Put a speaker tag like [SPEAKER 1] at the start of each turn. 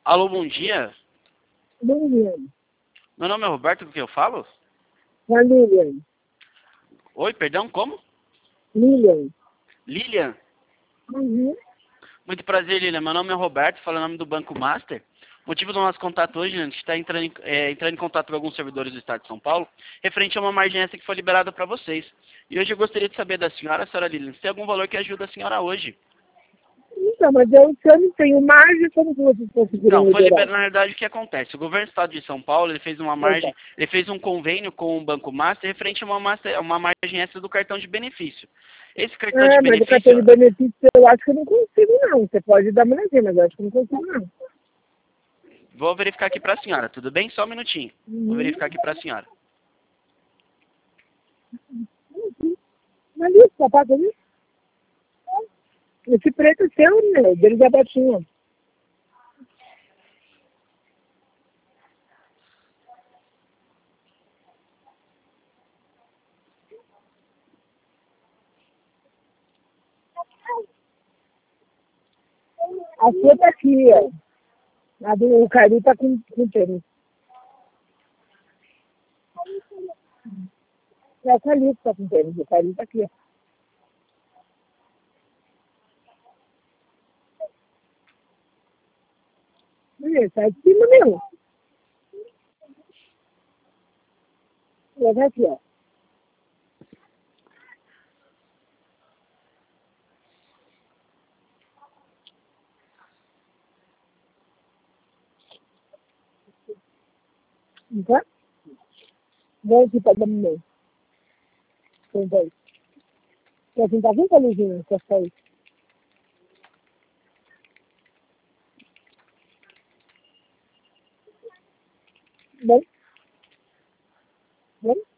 [SPEAKER 1] Alô, bom dia.
[SPEAKER 2] Bom dia.
[SPEAKER 1] Meu nome é Roberto, do que eu falo?
[SPEAKER 2] A Lilian.
[SPEAKER 1] Oi, perdão, como?
[SPEAKER 2] Lilian.
[SPEAKER 1] Lilian?
[SPEAKER 2] Uhum.
[SPEAKER 1] Muito prazer, Lilian. Meu nome é Roberto, falo em nome do Banco Master. O motivo do nosso contato hoje, a gente está entrando em contato com alguns servidores do Estado de São Paulo, referente a uma margem extra que foi liberada para vocês. E hoje eu gostaria de saber da senhora Lilian, se tem algum valor que ajuda a senhora hoje.
[SPEAKER 2] Então, mas eu não tenho margem, como que vocês conseguiram
[SPEAKER 1] Não, foi
[SPEAKER 2] liberar?
[SPEAKER 1] liberado, na verdade, o que acontece? O governo do Estado de São Paulo, ele fez uma margem,
[SPEAKER 2] Exato.
[SPEAKER 1] ele fez um convênio com o Banco Master referente a uma margem extra do cartão de benefício. Esse cartão de
[SPEAKER 2] Mas o
[SPEAKER 1] benefício,
[SPEAKER 2] cartão de benefício eu acho que eu não consigo, não. Você pode dar uma olhadinha, mas eu acho que eu não consigo, não.
[SPEAKER 1] vou verificar aqui para a senhora, tudo bem? Só um minutinho. Vou
[SPEAKER 2] Uhum.
[SPEAKER 1] verificar aqui para a senhora.
[SPEAKER 2] Mas isso, sapato ali? Esse preto é seu, meu, dele já batinha. A sua tá aqui, ó. O Cari tá com tênis. É o Cari que tá com tênis, o Cari tá aqui, ó. Olha, tá de cima, meu. Olha aqui, ó. Tá? Vem aqui pra dar meu. Senta aí. Quer sentar aqui, Calizinho? Quer sair? Vem, vem.